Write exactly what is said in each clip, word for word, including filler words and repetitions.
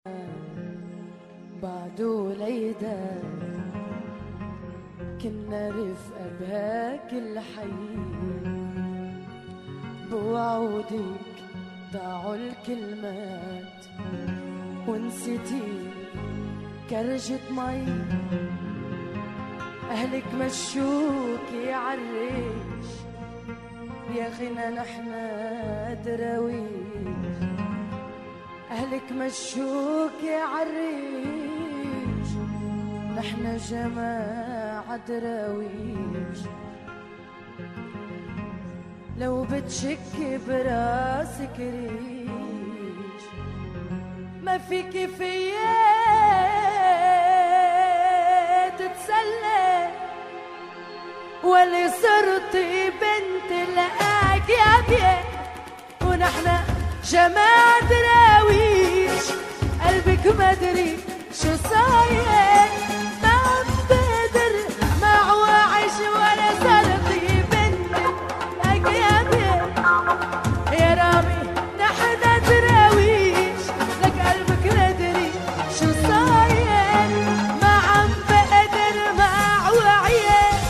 بعد وليدا كنا رفقة بهاك الحي، بوعودك ضاعوا الكلمات ونسيتي كرجة مي. أهلك مشوكي عالريش يا خينا نحنا دراويش. أهلك مشوكي عالريش نحنا جماعة دراويش. لو بتشكي براسك ريش ما فيكي فيا تتسلى، واللي صرتي بنت الأجيال ونحنا جماعة دراويش. قلبك مدري شو صاير، ما عم بقدر ما واعيش ولا صرتي بنت الأجيال يا رامي. نحنا دراويش لك قلبك مدري شو صاير، ما عم بقدر ما واعيش.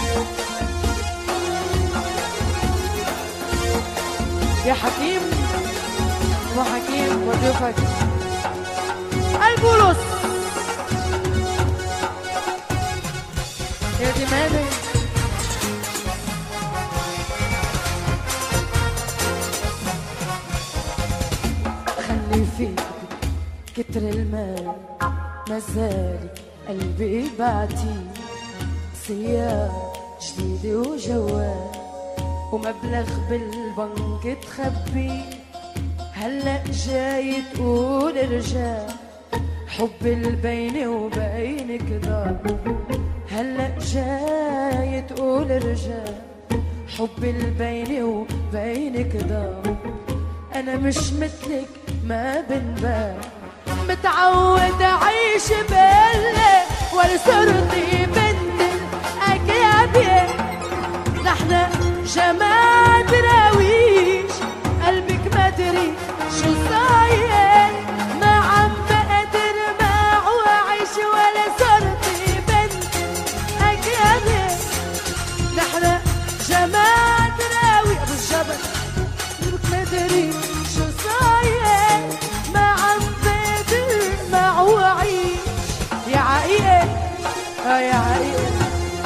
يا حكيم وحكيم وضيوفك البولس يا دماغي. خلي فيك كتر المال مازالك قلبي بعتي، سيارة جديدة وجوال ومبلغ بالبنك تخبي. هلأ جاي تقول رجع حب البيني وبينك ضاع. هلأ جاي تقول رجع حب البيني وبينك ضاع. أنا مش مثلك ما بنباع، متعود أعيش بالله ولا صرتي بنت الأجيال. نحنا جماعة دراويش قلبك مدري شو صاير، ما عم بقدر ما واعيش ولا صرتي بنت أجيال. نحنا جماعة دراويش أبو الجبل قلبك مدري شو صاير، ما عم بقدر ما واعيش. يا عقيقة اه يا عقيقة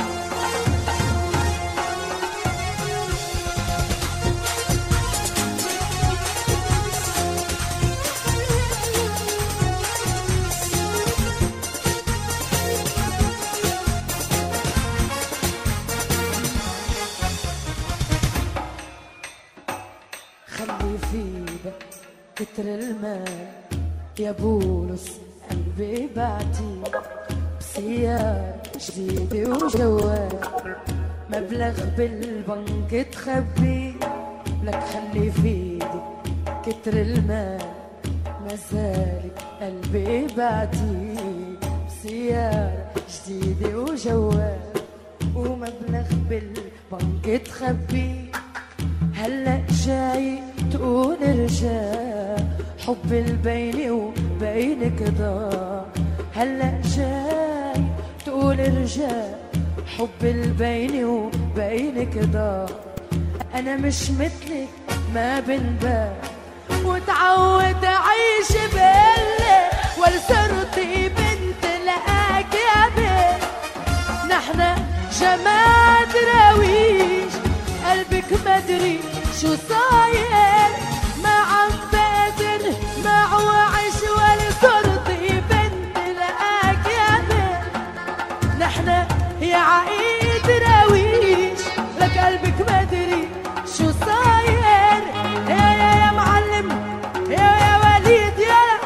كتر المال يا بولس قلبي بعتي، بسيارة جديدة وجوال مبلغ بالبنك تخبي. لك خلي في ايدك كتر المال مازالك قلبي بعتي، بسيارة جديدة وجوال ومبلغ بالبنك تخبي. هلأ جاي تقول رجع حب البيني وبينك ضاع. هلأ جاي تقول رجع حب البيني وبينك ضاع. أنا مش مثلك ما بنباع، وتعود أعيش بالله ولا صرتي بنت الأجيال. نحنا جماعة دراويش قلبك مدري شو صاير، ما عم بقدر ما واعيش ولا صرتي بنت الأجيال. نحنا يا عقيد دراويش لك قلبك مدري شو صاير. يا يا يا معلم يا يا وليد يلا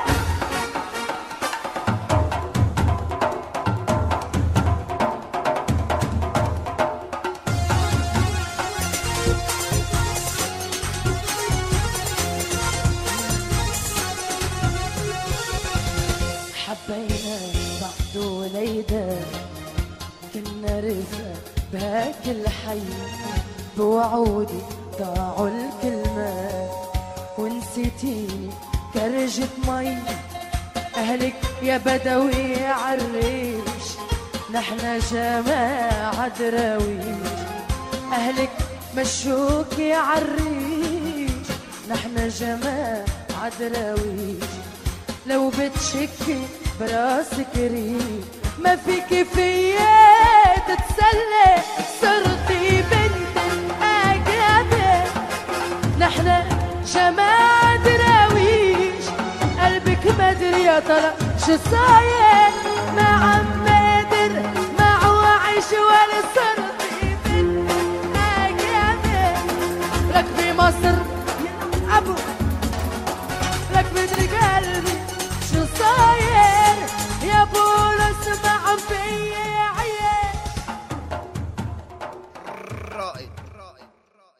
حبينا بعد وليدا كنا رفقة بهاك الحي. بوعودي ضاعوا الكلمات ونسيتيني كرجة مي. أهل أهلك يا بدوي عالريش نحن جماعة دراويش، أهلك مشوك يا عالريش نحن جماعة دراويش. لو بتشكي براسك ريش ما فيك فيا تتسلى، صرتي بنت أجابة نحن جماعة دراويش. قلبك مدري يا ترى شو صاير، ما عم قادر ما وعيش ولا صرتي بنت أجابة. لك بمصر يا أبو لك مدري قلبي شو صاير.